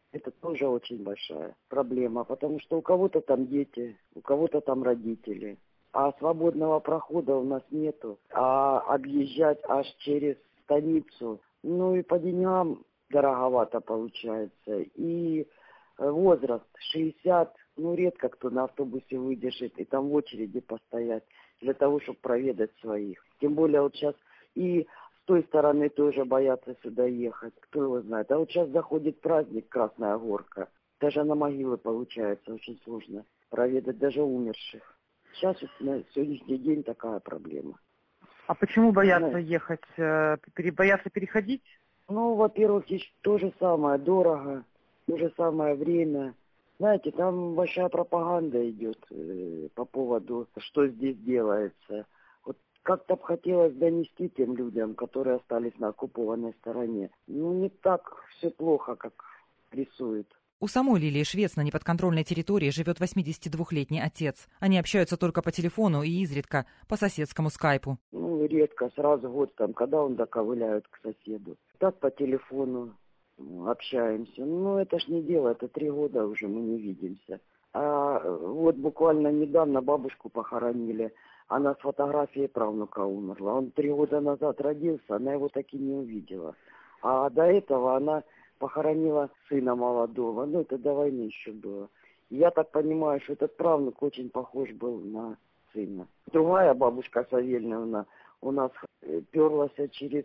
Это тоже очень большая проблема, потому что у кого-то там дети, у кого-то там родители, а свободного прохода у нас нету. А объезжать аж через станицу, ну и по деньгам дороговато получается. И возраст шестьдесят, ну редко кто на автобусе выдержит и там в очереди постоять для того, чтобы проведать своих. Тем более вот сейчас и с той стороны тоже боятся сюда ехать, кто его знает. А вот сейчас заходит праздник Красная Горка. Даже на могилы получается очень сложно проведать даже умерших. Сейчас вот на сегодняшний день такая проблема. А почему боятся Знаете, ехать? Э, пере- Боятся переходить? Ну, во-первых, здесь то же самое, дорого, то же самое время. Знаете, там большая пропаганда идет э, по поводу, что здесь делается. Вот как-то бы хотелось донести тем людям, которые остались на оккупованной стороне. Ну, не так все плохо, как рисуют. У самой Лилии Швец на неподконтрольной территории живет восьмидесятидвухлетний отец. Они общаются только по телефону и изредка по соседскому скайпу. Ну, редко, сразу вот там, когда он доковыляет к соседу. Так по телефону общаемся. Ну, это ж не дело, это три года уже мы не видимся. А вот буквально недавно бабушку похоронили. Она с фотографией правнука умерла. Он три года назад родился, она его так и не увидела. А до этого она похоронила сына молодого. Ну, это до войны еще было. Я так понимаю, что этот правнук очень похож был на сына. Другая бабушка Савельевна у нас перлась через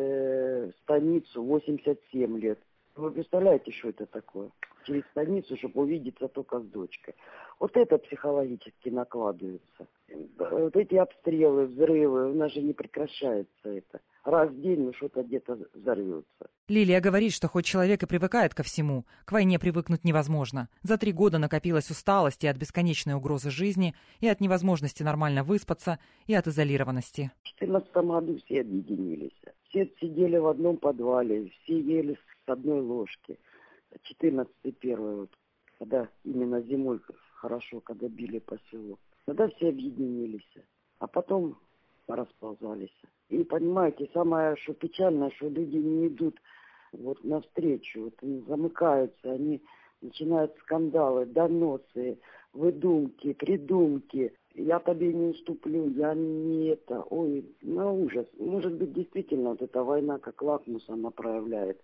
э, станицу восемьдесят семь лет. Вы представляете, что это такое? Через станицу, чтобы увидеться только с дочкой. Вот это психологически накладывается. Вот эти обстрелы, взрывы, у нас же не прекращается это. Раз в день ну, что-то где-то взорвется. Лилия говорит, что хоть человек и привыкает ко всему, к войне привыкнуть невозможно. За три года накопилась усталость и от бесконечной угрозы жизни, и от невозможности нормально выспаться, и от изолированности. В две тысячи четырнадцатом году все объединились. Все сидели в одном подвале, все ели с одной ложки. четырнадцатый первый, вот, когда именно зимой хорошо, когда били по селу. Тогда все объединились, а потом расползались. И понимаете, самое что печальное, что люди не идут вот навстречу, вот они замыкаются, они начинают скандалы, доносы, выдумки, придумки. Я тебе не уступлю, я не это. Ой, ну ужас. Может быть, действительно, вот эта война как лакмус она проявляет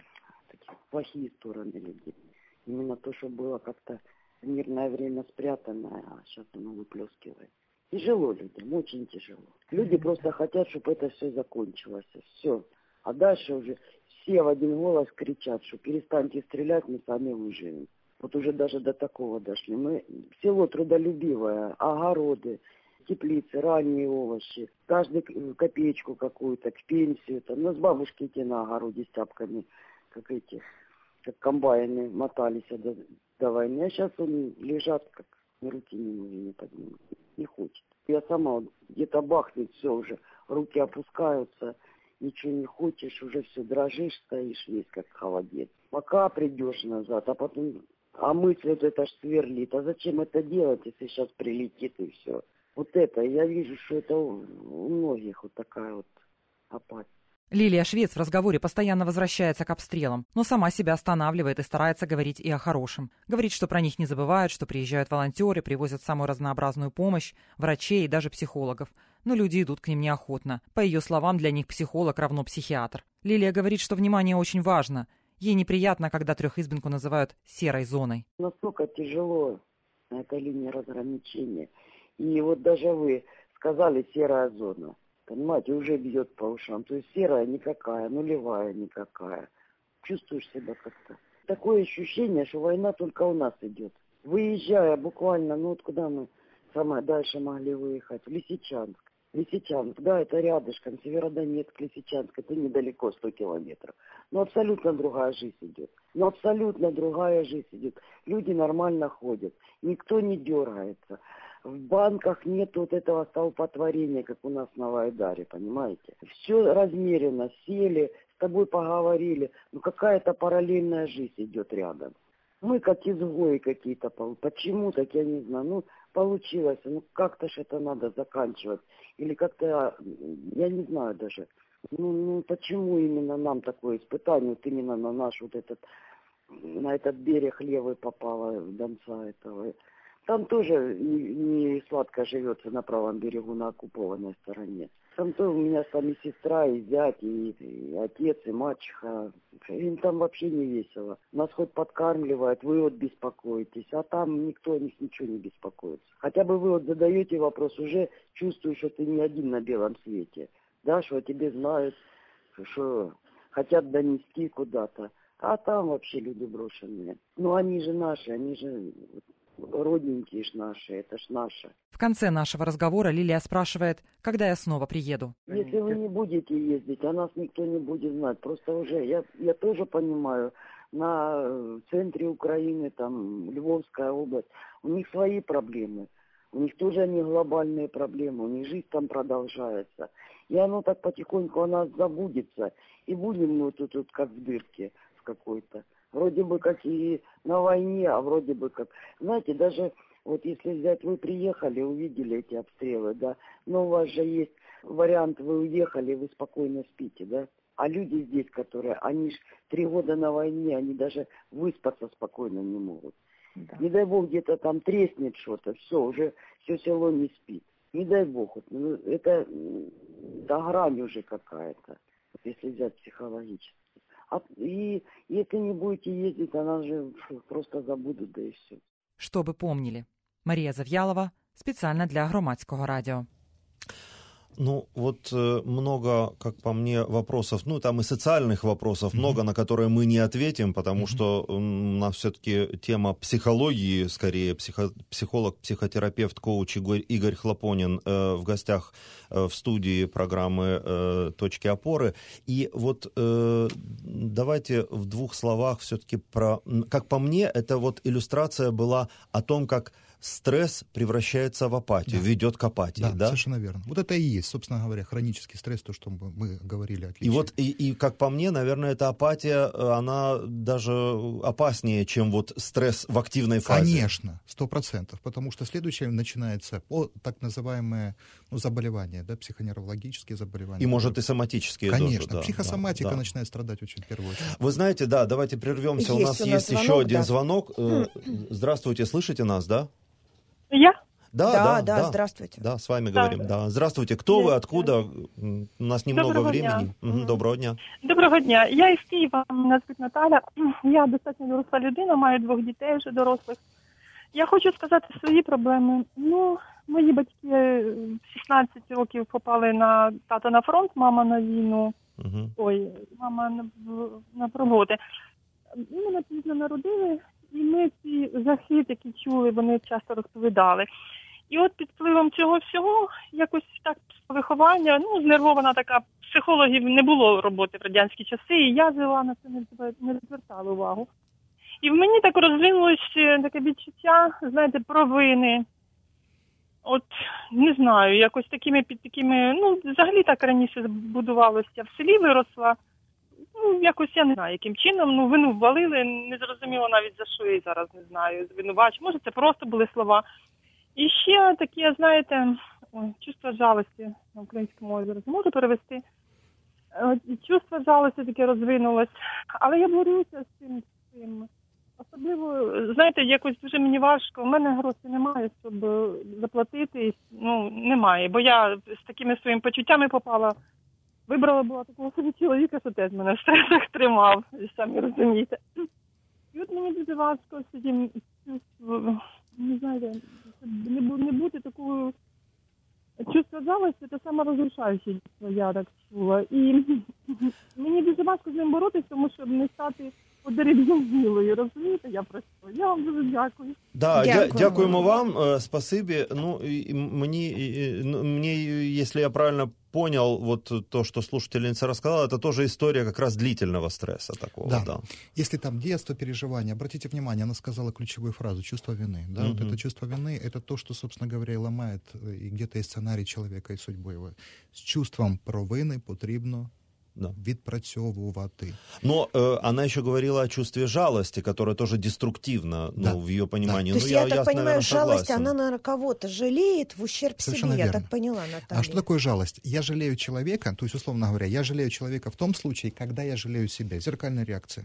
такие плохие стороны людей. Именно то, что было как-то в мирное время спрятанное, а сейчас оно выплескивает. Тяжело людям, очень тяжело. Люди просто хотят, чтобы это все закончилось. Все. А дальше уже все в один голос кричат, что перестаньте стрелять, мы сами выживем. Вот уже даже до такого дошли. Мы село трудолюбивое, огороды, теплицы, ранние овощи, каждую копеечку какую-то, к пенсию. Там. У нас бабушки идти на огороде с тяпками, как эти, как комбайны, мотались до, до войны. А сейчас они лежат, как руки не, не поднимут. Не хочет. Я сама вот где-то бахнет, все уже, руки опускаются, ничего не хочешь, уже все дрожишь, стоишь весь как холодец. Пока придешь назад, а потом, а мысль вот это ж сверлит, а зачем это делать, если сейчас прилетит и все. Вот это, я вижу, что это у, у многих вот такая вот апатия. Лилия Швец в разговоре постоянно возвращается к обстрелам, но сама себя останавливает и старается говорить и о хорошем. Говорит, что про них не забывают, что приезжают волонтеры, привозят самую разнообразную помощь, врачей и даже психологов. Но люди идут к ним неохотно. По ее словам, для них психолог равно психиатр. Лилия говорит, что внимание очень важно. Ей неприятно, когда Трехизбинку называют серой зоной. Настолько тяжело на этой линии разграничения. И вот даже вы сказали серая зона. Понимаете, уже бьет по ушам. То есть серая никакая, нулевая никакая. Чувствуешь себя как-то. Такое ощущение, что война только у нас идет. Выезжая буквально, ну вот куда мы самое дальше могли выехать? В Лисичанск. Лисичанск, да, это рядышком. Северодонецк, Лисичанск, это недалеко, сто километров. Но абсолютно другая жизнь идет. Но абсолютно другая жизнь идет. Люди нормально ходят. Никто не дергается. В банках нет вот этого столпотворения, как у нас на Вайдаре, понимаете? Все размеренно, сели, с тобой поговорили. Ну какая-то параллельная жизнь идет рядом. Мы как изгои какие-то. Почему, так я не знаю. Ну, получилось. Ну, как-то ж это надо заканчивать. Или как-то, я не знаю даже. Ну, ну, почему именно нам такое испытание, вот именно на наш вот этот на этот берег левый попала, Донца этого. Там тоже не, не сладко живется на правом берегу, на оккупованной стороне. Там тоже у меня там и сестра, и зять, и, и отец, и мачеха. Им там вообще не весело. Нас хоть подкармливают, вы вот беспокоитесь, а там никто о них ничего не беспокоится. Хотя бы вы вот задаете вопрос, уже чувствуешь, что ты не один на белом свете. Да, что о тебе знают, что хотят донести куда-то. А там вообще люди брошенные. Ну они же наши, они же родненькие ж наши, это ж наши. В конце нашего разговора Лилия спрашивает, когда я снова приеду. Если вы не будете ездить, о нас никто не будет знать. Просто уже, я, я тоже понимаю, на центре Украины, там, Львовская область, у них свои проблемы. У них тоже они глобальные проблемы, у них жизнь там продолжается. И оно так потихоньку о нас забудется. И будем мы тут, тут как в дырке в какой-то. Вроде бы как и на войне, а вроде бы как... Знаете, даже вот если взять, вы приехали, увидели эти обстрелы, да, но у вас же есть вариант, вы уехали, вы спокойно спите, да. А люди здесь, которые, они ж три года на войне, они даже выспаться спокойно не могут. Да. Не дай бог, где-то там треснет что-то, все, уже все село не спит. Не дай бог, ну, это до грани уже какая-то, вот если взять психологически. А, и если не будете ездить, она же просто забудут, да и все. Чтобы помнили. Марія Зав'ялова, специально для Громадского радио. Ну, вот э, много, как по мне, вопросов, ну, там и социальных вопросов, mm-hmm. много, на которые мы не ответим, потому mm-hmm. что у нас все-таки тема психологии, скорее, психо- психолог, психотерапевт, коуч Игорь, Игорь Хлопонин э, в гостях э, в студии программы э, «Точки опоры». И вот э, давайте в двух словах все-таки про... Как по мне, это вот иллюстрация была о том, как стресс превращается в апатию, да. ведет к апатии. Да, да, совершенно верно. Вот это и есть, собственно говоря, хронический стресс, то, что мы говорили отлично. И вот, и, и как по мне, наверное, эта апатия, она даже опаснее, чем вот стресс в активной фазе. Конечно, сто процентов, потому что следующее начинается о, так называемое ну, заболевание, да, психоневрологические заболевания. И, может, и соматические Конечно, тоже. Да, психосоматика да, да. начинает страдать очень в первую очередь. Вы знаете, да, давайте прервемся, Есть у нас у нас есть звонок, еще один да. звонок. Здравствуйте, слышите нас, да? Я? Да, Да, да, да, да, здравствуйте. Да, с вами Да. говорим. Да. Здравствуйте, кто вы, откуда? У нас немного Доброго времени. дня. Угу, доброго дня. Доброго дня. Я із Києва, мене звуть Наталя. Я достатньо доросла людина, маю двох дітей вже дорослих. Я хочу сказати свої проблеми. Ну, мої батьки в шістнадцять років попали на тато на фронт, мама на війну. Угу. Ой, мама на, на роботи. Мене пізно народили, і ми ці жахи, які чули, вони часто розповідали. І от під впливом цього всього, якось так виховання, ну, знервована така, психологів не було роботи в радянські часи, і я жила на це, не, не звертала увагу. І в мені так розвинулося таке відчуття, знаєте, провини. От, не знаю, якось такими під такими, ну, взагалі так раніше збудувалося, я в селі виросла. Ну, якось я не знаю, яким чином, ну, вину ввалили, не зрозуміло навіть за що, і зараз не знаю, звинувач. Може, це просто були слова. І ще таке, знаєте, ой, чувство жалості на українському мові зараз не можу перевести. Чувство жалості таке розвинулось, але я борюся з цим, з цим. Особливо, знаєте, якось дуже мені важко, у мене грошей немає, щоб заплатити, ну, немає, бо я з такими своїми почуттями попала. Вибрала була такого собі чоловіка, що теж мене в стресах тримав, самі розумієте. І от мені дуже важко з цим, не знаю, не бути такою... Чувство жалості – це саме розрушаюче, я так чула. І мені дуже важко з ним боротися, тому щоб не стати одерев'янілою, розумієте, я про що. Я вам дуже дякую. Да, Дякую. дя- дякуємо вам, э, спасибо. Ну, и мне, и, ну, мне, если я правильно понял, вот то, что слушательница рассказала, это тоже история как раз длительного стресса такого. Да. Да. Если там детство, переживания, обратите внимание, она сказала ключевую фразу «чувство вины». Да? Угу. Вот это чувство вины — это то, что, собственно говоря, и ломает, и где-то есть сценарий человека и судьбу его. С чувством провины потрібно Да. відпрацьовувати. Но э, она еще говорила о чувстве жалости, которое тоже деструктивно, Да. ну, в ее понимании. То Ну, есть, я, я так я, понимаю, наверное, жалость, согласен. она, наверное, кого-то жалеет в ущерб Совершенно себе, я верно. так поняла, Наталья. А что такое жалость? Я жалею человека, то есть, условно говоря, я жалею человека в том случае, когда я жалею себя. Зеркальная реакция.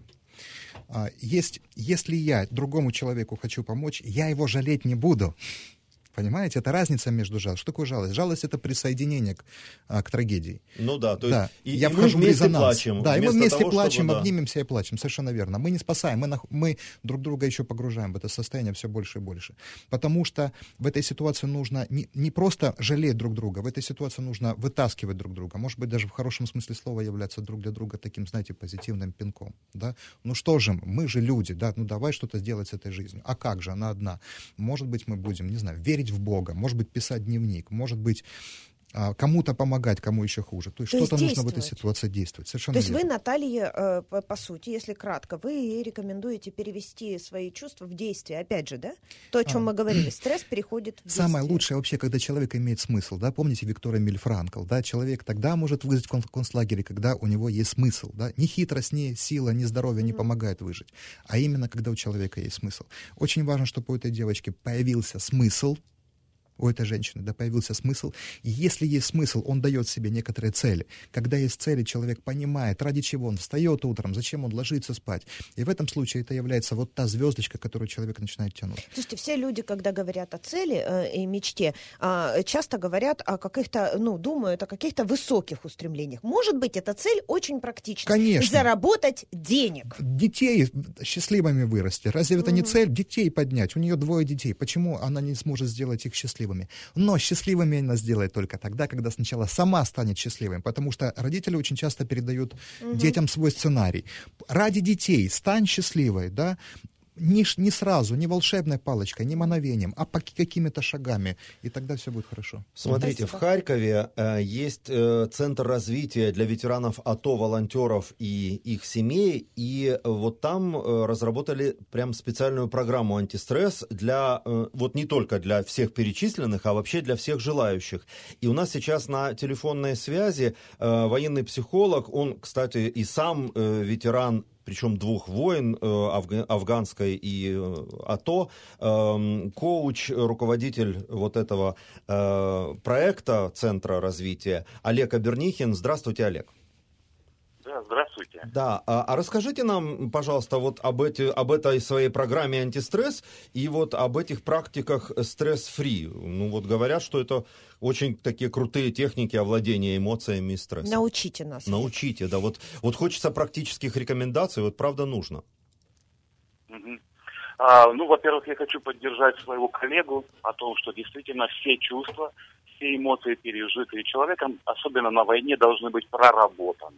Есть, если я другому человеку хочу помочь, я его жалеть не буду. Понимаете, это разница между жалостью. Что такое жалость? Жалость — это присоединение к, а, к трагедии. Ну да, то да. есть и, я и мы вместе плачем. Да, и мы вместе того, плачем, чтобы, обнимемся и плачем, совершенно верно. Мы не спасаем, мы, мы друг друга еще погружаем в это состояние все больше и больше. Потому что в этой ситуации нужно не, не просто жалеть друг друга, в этой ситуации нужно вытаскивать друг друга. Может быть, даже в хорошем смысле слова являться друг для друга таким, знаете, позитивным пинком. Да? Ну что же, мы же люди, да, ну давай что-то сделать с этой жизнью. А как же, она одна. Может быть, мы будем, не знаю, верить в Бога, может быть, писать дневник, может быть, кому-то помогать, кому еще хуже. То есть, То что-то есть нужно в этой ситуации действовать. Совершенно То есть верно. вы, Наталья, по, по сути, если кратко, вы рекомендуете перевести свои чувства в действие. Опять же, да? То, о чем а. мы говорили, стресс переходит в действие. Самое лучшее вообще, когда человек имеет смысл. Да? Помните Виктор Эмиль Франкл? Да? Человек тогда может выжить в концлагере, когда у него есть смысл. Да? Ни хитрость, ни сила, ни здоровье mm-hmm. не помогает выжить. А именно, когда у человека есть смысл. Очень важно, чтобы у этой девочки появился смысл, у этой женщины, да, появился смысл. И если есть смысл, он дает себе некоторые цели. Когда есть цели, человек понимает, ради чего он встает утром, зачем он ложится спать. И в этом случае это является вот та звездочка, которую человек начинает тянуть. Слушайте, все люди, когда говорят о цели э, и мечте, э, часто говорят о каких-то, ну, думают о каких-то высоких устремлениях. Может быть, эта цель очень практична. Конечно. Заработать денег. Детей счастливыми вырасти. Разве это mm-hmm. не цель? Детей поднять. У нее двое детей. Почему она не сможет сделать их счастливыми? Но счастливыми она сделает только тогда, когда сначала сама станет счастливой, потому что родители очень часто передают угу. детям свой сценарий. Ради детей стань счастливой, да, не, не сразу, не волшебной палочкой, не мановением, а по какими-то шагами, и тогда все будет хорошо. Смотрите, Спасибо. В Харькове э, есть э, центр развития для ветеранов АТО, волонтеров и их семей, и вот там э, разработали прям специальную программу антистресс для, э, вот не только для всех перечисленных, а вообще для всех желающих. И у нас сейчас на телефонной связи э, военный психолог, он, кстати, и сам э, ветеран, причем двух войн, афга- афганской и АТО, э, коуч, руководитель вот этого э, проекта Центра развития Олег Абернихин. Здравствуйте, Олег. Да, здравствуйте. Да, а, а расскажите нам, пожалуйста, вот об, эти, об этой своей программе антистресс и вот об этих практиках стресс-фри. Ну вот говорят, что это очень такие крутые техники овладения эмоциями и стрессом. Научите нас. Научите, да. Вот, вот хочется практических рекомендаций, вот правда нужно. Угу. А, ну, во-первых, я хочу поддержать своего коллегу о том, что действительно все чувства, все эмоции, пережитые человеком, особенно на войне, должны быть проработаны.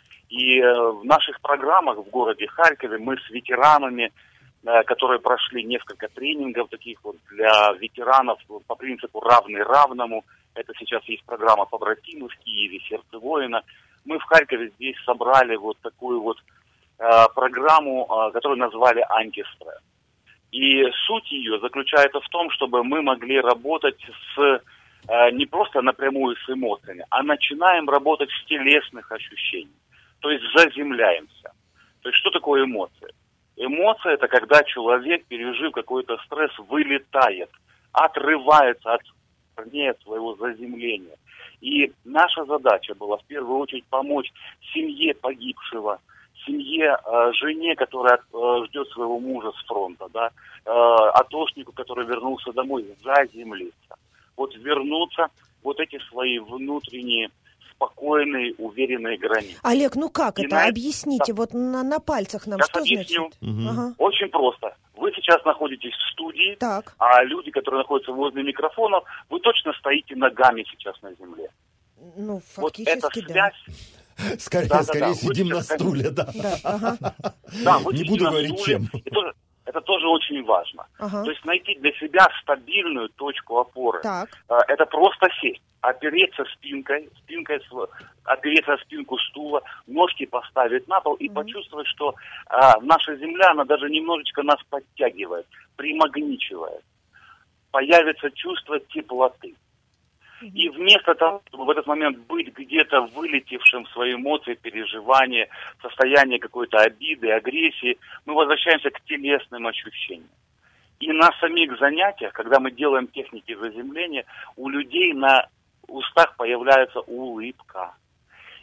И э, в наших программах в городе Харькове мы с ветеранами, э, которые прошли несколько тренингов таких вот для ветеранов по принципу равный равному, это сейчас есть программа «Побратимы» в Киеве, «Сердце воина», мы в Харькове здесь собрали вот такую вот э, программу, э, которую назвали «Антистресс». И суть ее заключается в том, чтобы мы могли работать с э, не просто напрямую с эмоциями, а начинаем работать с телесных ощущений. То есть заземляемся. То есть что такое эмоции? Эмоция — это когда человек, пережив какой-то стресс, вылетает, отрывается от корней своего заземления. И наша задача была в первую очередь помочь семье погибшего, семье, э, жене, которая э, ждет своего мужа с фронта, да, э, атошнику, который вернулся домой, заземлиться. Вот вернуться, вот эти свои внутренние спокойные, уверенные границы. Олег, ну как И это? на... Объясните, да. вот на, на пальцах нам Сейчас что объясню. значит? Угу. Ага. Очень просто. Вы сейчас находитесь в студии, так. а люди, которые находятся возле микрофонов, вы точно стоите ногами сейчас на земле. Ну, Вот фактически, эта связь... Да. Скорее, да, скорее да, да. сидим вы на стуле, да. Да, ага. да вы Не буду на говорить, стуле. чем. И тоже, это тоже очень важно. Ага. То есть найти для себя стабильную точку опоры. Так. Это просто сесть, опереться спинкой, спинкой, опереться о спинку стула, ножки поставить на пол и mm-hmm. почувствовать, что а, наша земля, она даже немножечко нас подтягивает, примагничивает. Появится чувство теплоты. Mm-hmm. И вместо того, чтобы в этот момент быть где-то вылетевшим в свои эмоции, переживания, состояние какой-то обиды, агрессии, мы возвращаемся к телесным ощущениям. И на самих занятиях, когда мы делаем техники заземления, у людей на устах появляется улыбка.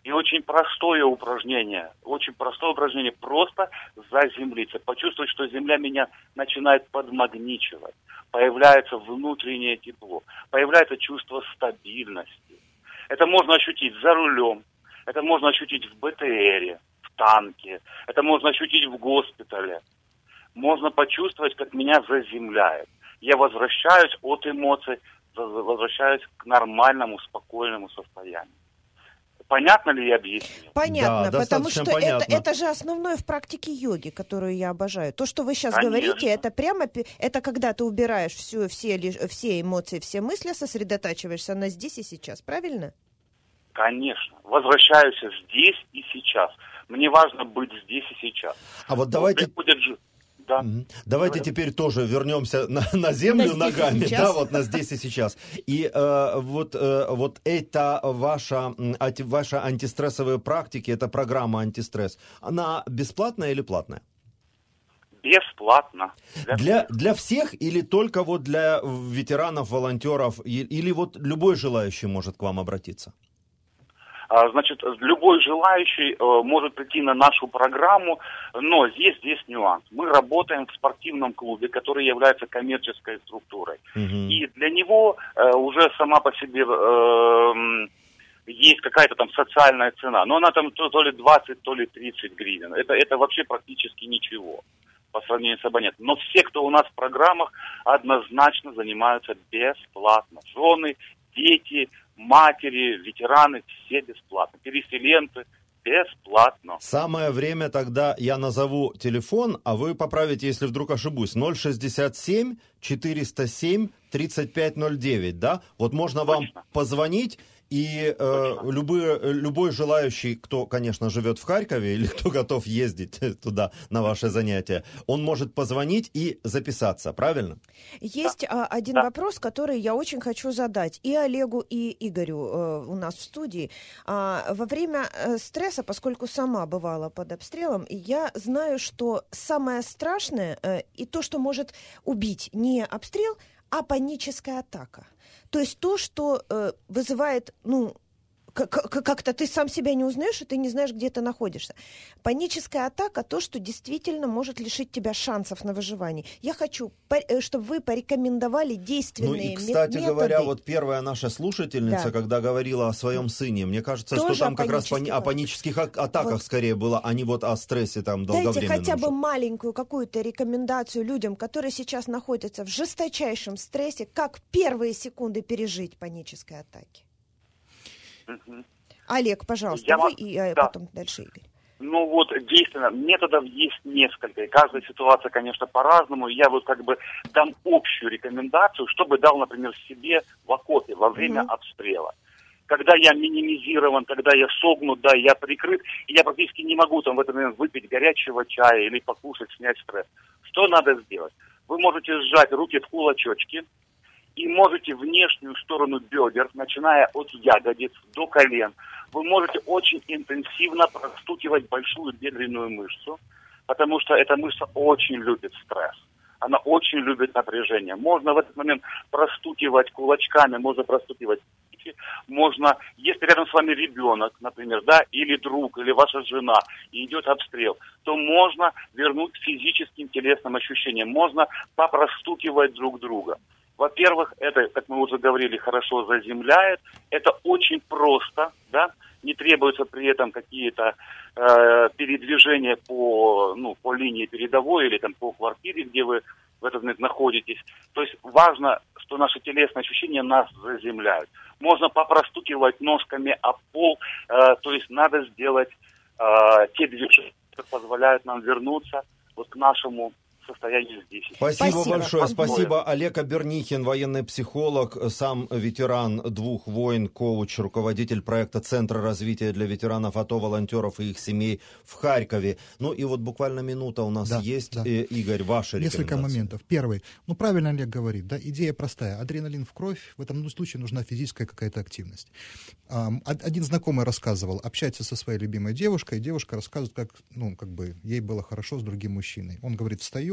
И очень простое упражнение, очень простое упражнение, просто заземлиться, почувствовать, что земля меня начинает подмагничивать, появляется внутреннее тепло, появляется чувство стабильности. Это можно ощутить за рулем, это можно ощутить в БТРе, в танке, это можно ощутить в госпитале. Можно почувствовать, как меня заземляет. Я возвращаюсь от эмоций, возвращаюсь к нормальному, спокойному состоянию. Понятно ли я объяснил? Понятно, Да, потому что понятно. Это, это же основное в практике йоги, которую я обожаю. То, что вы сейчас Конечно. говорите, это прямо, это когда ты убираешь всю, все, все эмоции, все мысли, сосредотачиваешься на здесь и сейчас, правильно? Конечно. Возвращаюсь здесь и сейчас. Мне важно быть здесь и сейчас. А вот давайте... Вот приходят же... Да. Mm-hmm. Давайте Говорим. Теперь тоже вернемся на, на землю на ногами, да, вот на здесь и сейчас. И э, вот, э, вот эта ваша, э, ваша антистрессовая практика, эта программа антистресс, она бесплатная или платная? Бесплатно. Для, для, для всех или только вот для ветеранов, волонтеров, или вот любой желающий может к вам обратиться? Значит, любой желающий э, может прийти на нашу программу, но есть здесь нюанс. Мы работаем в спортивном клубе, который является коммерческой структурой. Uh-huh. И для него э, уже сама по себе э, есть какая-то там социальная цена. Но она там то, то ли двадцать, то ли тридцать гривен. Это, это вообще практически ничего по сравнению с абонентом. Но все, кто у нас в программах, однозначно занимаются бесплатно. Жены, дети, матери, ветераны, все бесплатно. Переселенцы бесплатно. Самое время тогда я назову телефон, а вы поправите, если вдруг ошибусь. ноль шестьдесят семь четыреста семь тридцать пять ноль девять, да? Вот можно Точно. Вам позвонить. И э, любые, любой желающий, кто, конечно, живет в Харькове или кто готов ездить туда на ваши занятия, он может позвонить и записаться, правильно? Есть да. один да. вопрос, который я очень хочу задать и Олегу, и Игорю э, у нас в студии. А, во время э, стресса, поскольку сама бывала под обстрелом, я знаю, что самое страшное э, и то, что может убить не обстрел, а паническая атака. То есть то, что э, вызывает, ну, как-то ты сам себя не узнаешь, и ты не знаешь, где ты находишься. Паническая атака – то, что действительно может лишить тебя шансов на выживание. Я хочу, чтобы вы порекомендовали действенные методы. Ну и, кстати методы. говоря, вот первая наша слушательница, да. когда говорила о своем сыне, мне кажется, Тоже что там как раз о панических атаках вот. Скорее было, а не вот о стрессе там долговременном. Дайте хотя бы маленькую какую-то рекомендацию людям, которые сейчас находятся в жесточайшем стрессе, как первые секунды пережить панической атаки. Угу. Олег, пожалуйста, Я вы вам... и а, да. потом дальше Игорь. Ну вот, действительно, методов есть несколько, и каждая ситуация, конечно, по-разному. Я вот как бы дам общую рекомендацию, чтобы дал, например, себе в окопе во время угу. обстрела. Когда я минимизирован, когда я согнут, да, я прикрыт, и я практически не могу там в этот момент выпить горячего чая или покушать, снять стресс. Что надо сделать? Вы можете сжать руки в кулачочки, и можете внешнюю сторону бедер, начиная от ягодиц до колен, вы можете очень интенсивно простукивать большую бедренную мышцу, потому что эта мышца очень любит стресс. Она очень любит напряжение. Можно в этот момент простукивать кулачками, можно простукивать руки, можно, если рядом с вами ребенок, например, да, или друг, или ваша жена, и идет обстрел, то можно вернуть физическим телесным ощущениям, можно попростукивать друг друга. Во-первых, это, как мы уже говорили, хорошо заземляет. Это очень просто, да, не требуются при этом какие-то э, передвижения по, ну, по линии передовой или там по квартире, где вы в этот момент находитесь. То есть важно, что наши телесные ощущения нас заземляют. Можно попростукивать ножками об пол, э, то есть надо сделать э, те движения, которые позволяют нам вернуться вот к нашему состоянию здесь. Спасибо, Спасибо большое. Спасибо. Олег Обернихин, военный психолог, сам ветеран двух войн, коуч, руководитель проекта Центра развития для ветеранов АТО, волонтеров и их семей в Харькове. Ну и вот буквально минута у нас да, есть. Да. Игорь, ваши рекомендации. Несколько моментов. Первый. Ну, правильно Олег говорит, да, идея простая. Адреналин в кровь, в этом случае нужна физическая какая-то активность. Один знакомый рассказывал, общается со своей любимой девушкой, девушка рассказывает, как, ну, как бы ей было хорошо с другим мужчиной. Он говорит, встаю,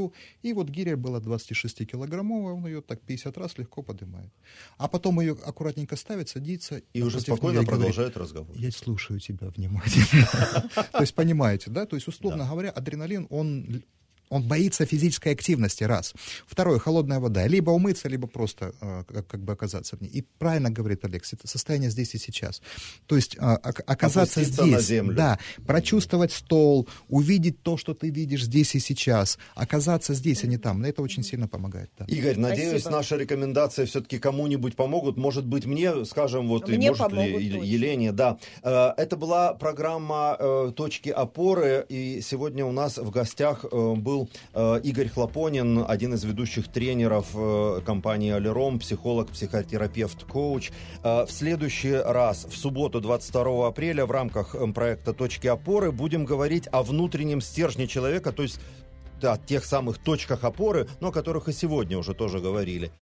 шею, и вот гиря была двадцатишестикилограммовая, он ее так пятьдесят раз легко поднимает. А потом ее аккуратненько ставит, садится. И уже спокойно продолжает разговор. Я слушаю тебя внимательно. То есть, понимаете, да? То есть, условно говоря, адреналин, он... Он боится физической активности, раз. Второе, холодная вода. Либо умыться, либо просто э, как, как бы оказаться в ней. И правильно говорит Алекс, это состояние здесь и сейчас. То есть э, оказаться Опуститься здесь, на землю. Да, прочувствовать стол, увидеть то, что ты видишь здесь и сейчас, оказаться здесь, а не там. Это очень сильно помогает. Да. Игорь, надеюсь, Спасибо. наши рекомендации все-таки кому-нибудь помогут. Может быть, мне, скажем, вот, Мне и может помогут ли точно. Елене. Да. Э, Это была программа э, «Точки опоры», и сегодня у нас в гостях э, был э, Игорь Хлопонин, один из ведущих тренеров э, компании «Алером», психолог, психотерапевт, коуч. Э, в следующий раз, в субботу, двадцать второго апреля, в рамках э, проекта «Точки опоры» будем говорить о внутреннем стержне человека, то есть о тех самых точках опоры, но о которых и сегодня уже тоже говорили.